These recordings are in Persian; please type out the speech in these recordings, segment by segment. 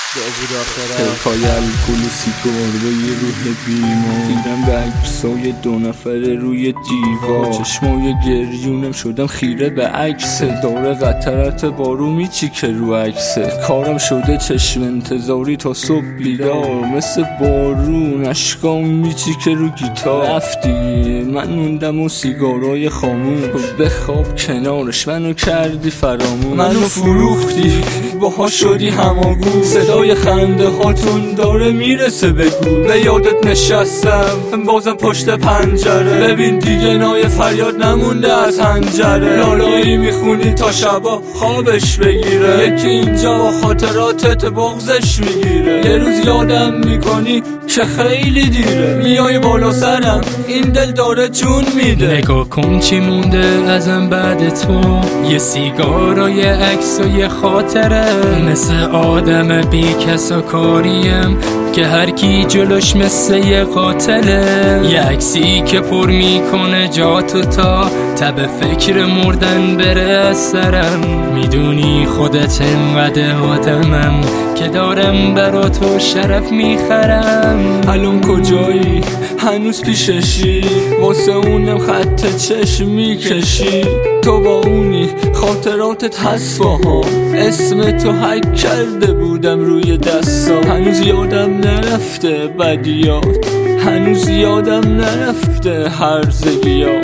پای الکل و سیگار با یه روح بیمار دیدم به عکسای دو نفره روی دیوار چشمای گریونم شدم خیره به عکس داره قطرت بارو میچیکه رو عکسه کارم شده چشم انتظاری تا صبح بیدار مثل بارون اشکام میچیکه رو گیتار رفتی من موندم و سیگارای خاموش بخواب کنارش منو کردی فراموش منو فروختی باها شدی هماگون صدای خنده هاتون داره میرسه بگو به یادت نشستم بازم پشت پنجره ببین دیگه نای فریاد نمونده از هنجره لالایی میخونی تا شبا خوابش بگیره یکی اینجا با خاطراتت بغزش میگیره یه روز یادم میکنی که خیلی دیره میای بالا سرم این دل داره جون میده نگاه کن چی مونده ازم بعد تو یه سیگار و یه عکس و یه خاطره مثل آدم بی کس و کاریم که هر کی جلوش مثل یه قاتله یه عکسی که پر میکنه جاتو تا تب فکر مردن بره از سرم میدونی خودت انقدر آدمم که دارم برا تو شرف میخرم الان کجایی؟ هنوز پیششی واسه اونم خط چشم میکشی تو با اونی خاطراتت هست باها اسم تو حک کرده بودم روی دستام هنوز یادم نرفته بدیات هنوز یادم نرفته هرزگیات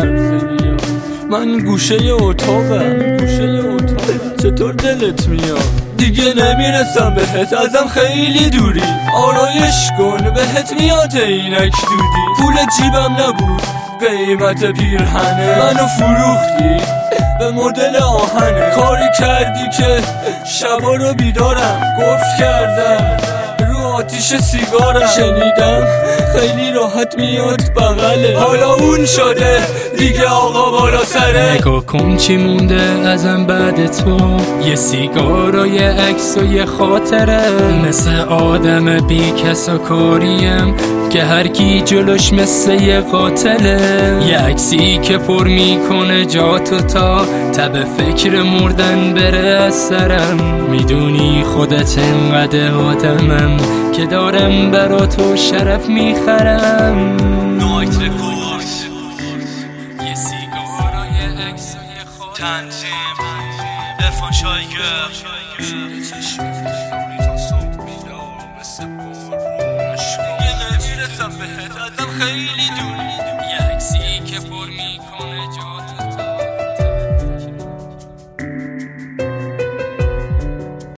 من گوشه اتاقم چطور دلت میاد دیگه نمیرسم بهت ازم خیلی دوری آرایش کن بهت میاد اینک دودی پول جیبم نبود قیمت پیرهنه منو فروختی به مدل آهنه کاری کردی که شبا رو بیدارم گفت کردم رو آتیش سیگارم شنیدم خیلی راحت میاد بغله حالا اون شده دیگه آقا بالا سره نگاه کن چی مونده ازم بعد تو یه سیگار و یه عکس و یه خاطره مثل آدم بی کس و کاریم که هر کی جلوش مثل یه قاتله یه عکسی که پر میکنه جاتو تا تب فکر مردن بره از سرم میدونی خودت انقدر آدمم که دارم برا تو شرف میخرم نایت رکورد یه سیگار و یه عکس و یه خاطره تنظیم ارفان شایگر چشم تا صبح بیدار مثل